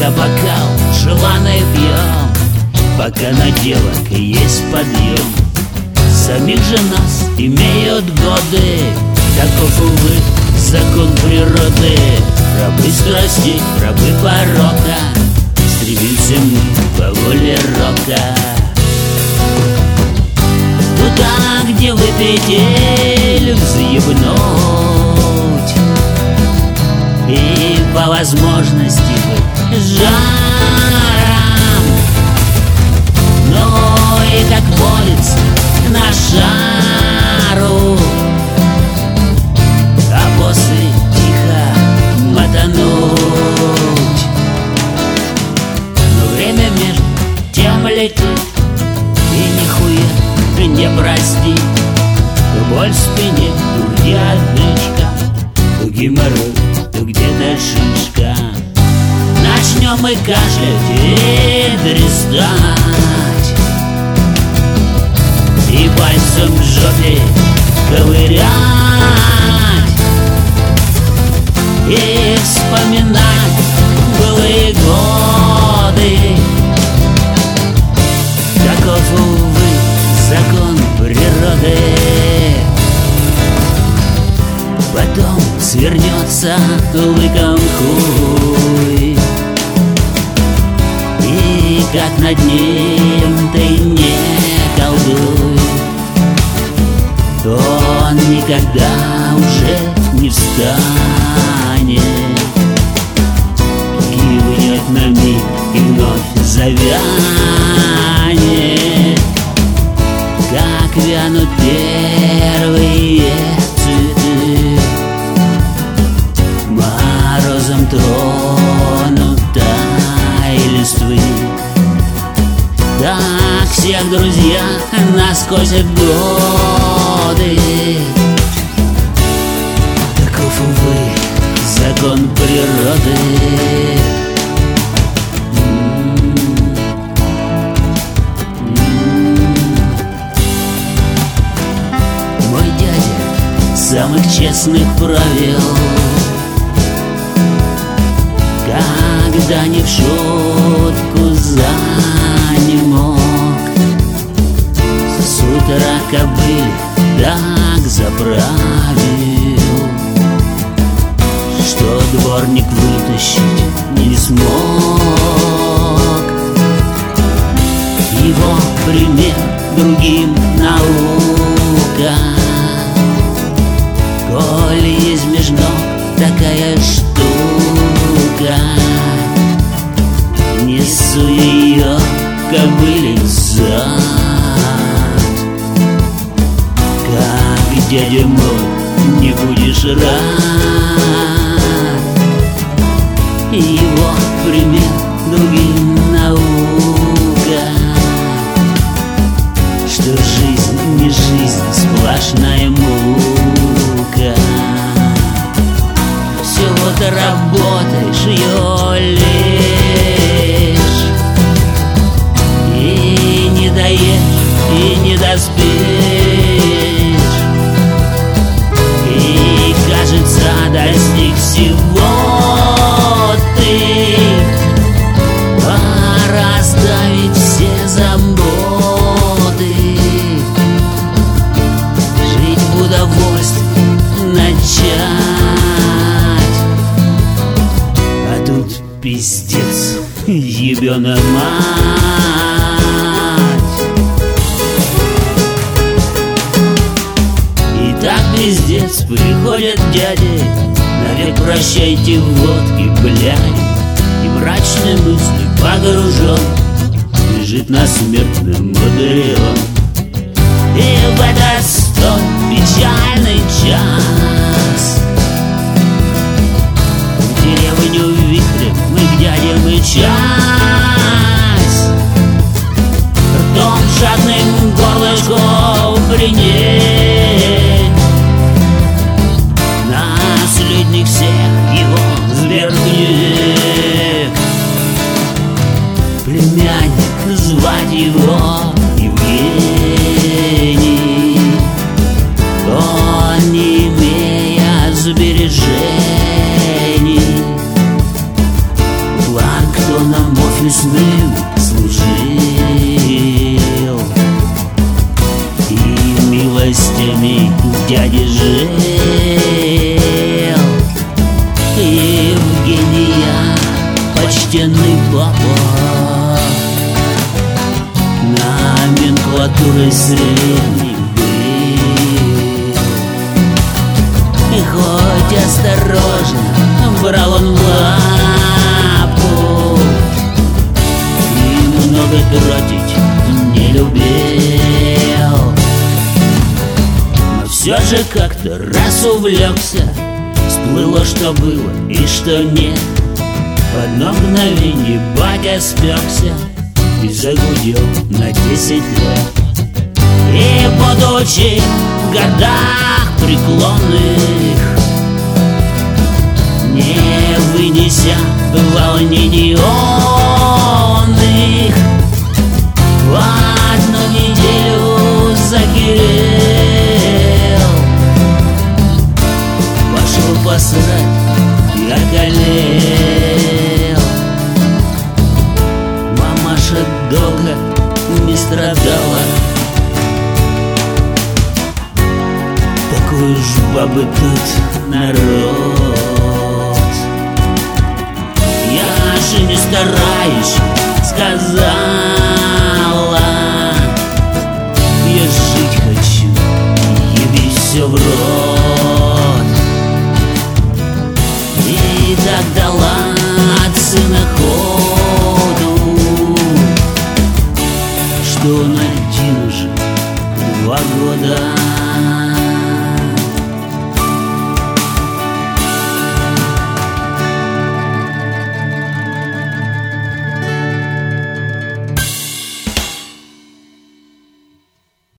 за бокал желанное пьем, пока на девок есть подъем. Самих же нас имеют годы, таков, увы, закон природы. Рабы страсти, рабы порока, стремимся мы по воле рока. Туда, где выпить или взъебнуть, и по возможности быть жаром. Ну и как водится на шару, а после тихо мотануть. Но время между тем летит, и нихуя не прости. То боль в спине, то где отдышка, то геморрой, то где-то шишка. Начнем мы кашлять и дрестать, и пальцем в жопе ковырять, и вспоминать былые годы. Таков, увы, закон природы. Потом свернется лыком хуй, и как над ним ты не колдуй, он никогда уже не встанет, кивнет на миг и вновь завянет, как вянут первые цветы, морозом тронутой листвы. Так всех, друзья, нас косят годы. Таков, увы, закон природы. Мой дядя самых честных правил, когда не в шутку занемог, с утра кобыль так заправил, что дворник вытащить не смог. Его пример другим наука, коли есть меж ног такая штука, несу ее кобыле зад. Как дядя мой, не будешь рад, его пример другим наука, что жизнь не жизнь, сплошная мука. Всего-то работаешь ее лишь, и не доешь, и не доспишь, и кажется, достиг всего ты. Пора оставить все заботы, жить в удовольствии начать. А тут пиздец, ебёна мать. И так пиздец приходят дяди, навек прощайте водки, блядь. И мрачной мыслью погружен лежит на смертном одре. И в этот столь печальный час в деревню вихрем мы к дяде мчась, ртом жадным горлышком принять. Наследник всех его свергнет, племянник, звать его Евгений. Он, не имея сбережений, планктон лесным служил и милостями дяди жил. Евгения, почтенный папа, номенклатурой средней был. И хоть осторожно брал он в лапу и много тратить не любил, но все же как-то раз увлекся, всплыло, что было и что нет. В одно мгновенье батя спекся и загудел на 10 лет. И будучи в годах преклонных, не вынеся волнений онных, в одну неделю загирел, пошел посрать и околел. Мамаша долго не страдала, такой уж бабы тут народ. Я же не стараюсь, сказала, я жить хочу, еби все в рот. И так дала от сына ходу, что он один уже 2 года.